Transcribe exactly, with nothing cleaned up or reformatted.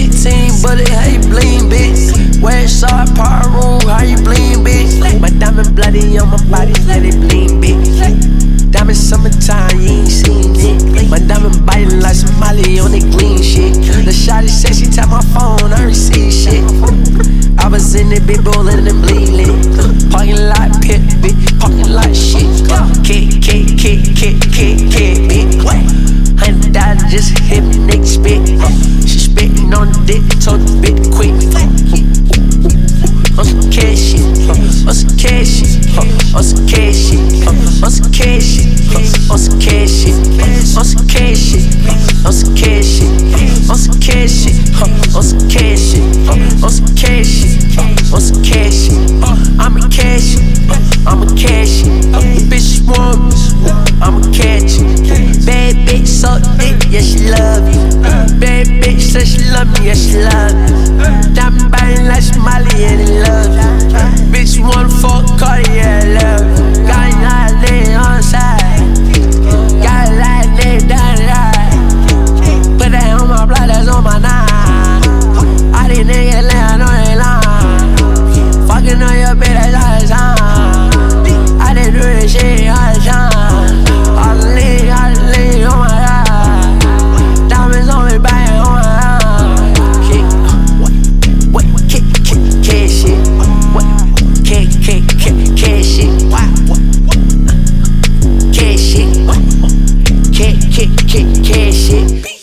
fifteen bullet, how you bleed, bitch? Westside power room, how you bleed, bitch? My diamond bloody on my body, let it bleed, bitch. Diamond summertime, you ain't seen it. My diamond biting like Somali on that green shit. The shawty said she tapped my phone, I receive shit. I was in it, big ballin' and bleeding. Parking lot pit, bitch, parking lot shit. Kick, kick, kick, kick, kick, kick, bitch. Hundred dollars just hit me, nigga spit. She spittin' on the dick, told the bitch quick. On some cash shit, on some cash shit, on some cash shit, on some cash shit, on some cash shit, on some cash shit, on some cash shit, on some cash shit, on some cash shit, on some cash shit, on some cash shit. I'm a cash it, I'm a cash it. The bitch want me, I'm a catch it. Bad bitch suck dick, yeah she love you. Bad bitch said she love me, yeah she love me. Diamond biting like Somali and they love you. Bitch wanna fuck Cardi, yeah I love you. Got a lot of niggas on the side, got a lot of niggas down the line. Put that on my blood, that's on my nine. All these niggas laying on they line, fucking on your bitch, that's all the time. I done do this shit all the time. All the lean, all the lean, oh my god. Diamonds on me, bang, oh my god. Kick, what, kick, kick, kick shit. What, kick, kick, kick, kick shit. Kick shit. Kick, kick, kick, kick shit.